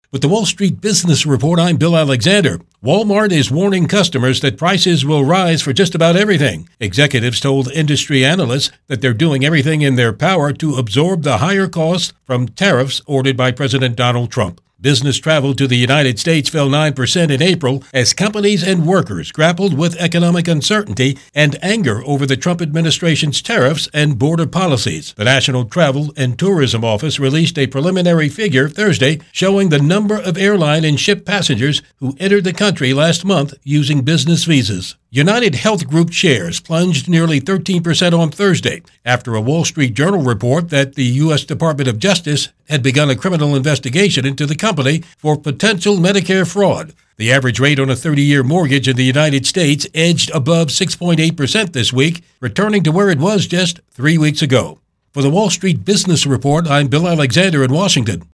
With the Wall Street Business Report, I'm Bill Alexander. Walmart is warning customers that prices will rise for just about everything. Executives told industry analysts that they're doing everything in their power to absorb the higher costs from tariffs ordered by President Donald Trump. Business travel to the United States fell 9% in April as companies and workers grappled with economic uncertainty and anger over the Trump administration's tariffs and border policies. The National Travel and Tourism Office released a preliminary figure Thursday showing the number of airline and ship passengers who entered the country last month using business visas. United Health Group shares plunged nearly 13% on Thursday after a Wall Street Journal report that the U.S. Department of Justice had begun a criminal investigation into the company for potential Medicare fraud. The average rate on a 30-year mortgage in the United States edged above 6.8% this week, returning to where it was just 3 weeks ago. For the Wall Street Business Report, I'm Bill Alexander in Washington.